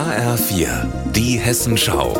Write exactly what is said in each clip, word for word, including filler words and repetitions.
H R vier, die Hessenschau.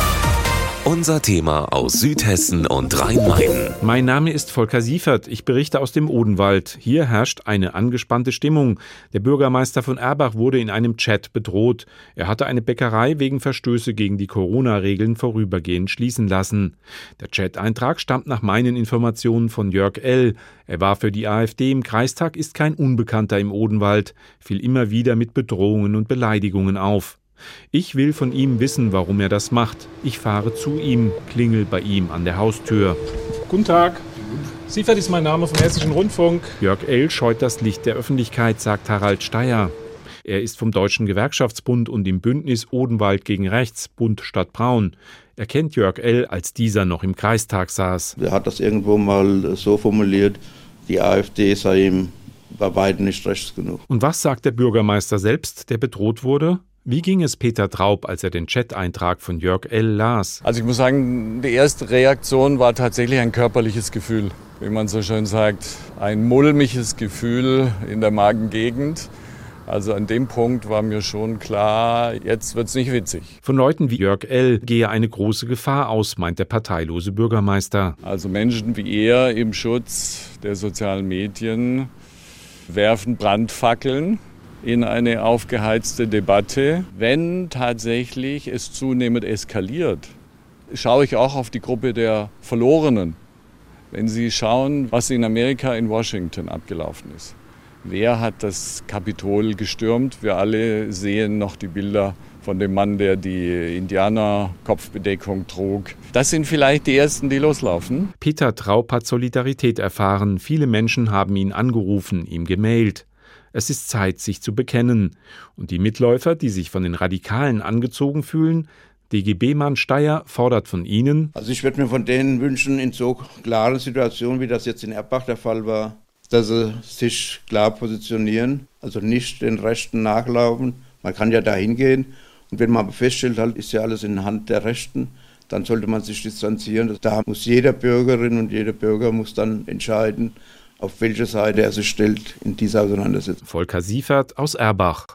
Unser Thema aus Südhessen und Rhein-Main. Mein Name ist Volker Siefert, ich berichte aus dem Odenwald. Hier herrscht eine angespannte Stimmung. Der Bürgermeister von Erbach wurde in einem Chat bedroht. Er hatte eine Bäckerei wegen Verstöße gegen die Corona-Regeln vorübergehend schließen lassen. Der Chat-Eintrag stammt nach meinen Informationen von Jörg L. Er war für die AfD im Kreistag, ist kein Unbekannter im Odenwald, fiel immer wieder mit Bedrohungen und Beleidigungen auf. Ich will von ihm wissen, warum er das macht. Ich fahre zu ihm, klingel bei ihm an der Haustür. Guten Tag. Siefert ist mein Name vom Hessischen Rundfunk. Jörg L. scheut das Licht der Öffentlichkeit, sagt Harald Steyer. Er ist vom Deutschen Gewerkschaftsbund und im Bündnis Odenwald gegen Rechts, Bund statt Braun. Er kennt Jörg L., als dieser noch im Kreistag saß. Er hat das irgendwo mal so formuliert, die AfD sei ihm bei weitem nicht rechts genug. Und was sagt der Bürgermeister selbst, der bedroht wurde? Wie ging es Peter Traub, als er den Chat-Eintrag von Jörg L. las? Also ich muss sagen, die erste Reaktion war tatsächlich ein körperliches Gefühl. Wie man so schön sagt, ein mulmiges Gefühl in der Magengegend. Also an dem Punkt war mir schon klar, jetzt wird's nicht witzig. Von Leuten wie Jörg L. gehe eine große Gefahr aus, meint der parteilose Bürgermeister. Also Menschen wie er im Schutz der sozialen Medien werfen Brandfackeln in eine aufgeheizte Debatte. Wenn tatsächlich es zunehmend eskaliert, schaue ich auch auf die Gruppe der Verlorenen. Wenn Sie schauen, was in Amerika in Washington abgelaufen ist. Wer hat das Kapitol gestürmt? Wir alle sehen noch die Bilder von dem Mann, der die Indianer-Kopfbedeckung trug. Das sind vielleicht die Ersten, die loslaufen. Peter Traub hat Solidarität erfahren. Viele Menschen haben ihn angerufen, ihm gemailt. Es ist Zeit, sich zu bekennen. Und die Mitläufer, die sich von den Radikalen angezogen fühlen, D G B-Mann Steyer fordert von ihnen: Also ich würde mir von denen wünschen, in so klaren Situationen, wie das jetzt in Erbach der Fall war, dass sie sich klar positionieren, also nicht den Rechten nachlaufen. Man kann ja da hingehen und wenn man feststellt, halt ist ja alles in der Hand der Rechten, dann sollte man sich distanzieren. Da muss jeder Bürgerin und jeder Bürger muss dann entscheiden, auf welche Seite er sich stellt in dieser Auseinandersetzung. Volker Siefert aus Erbach.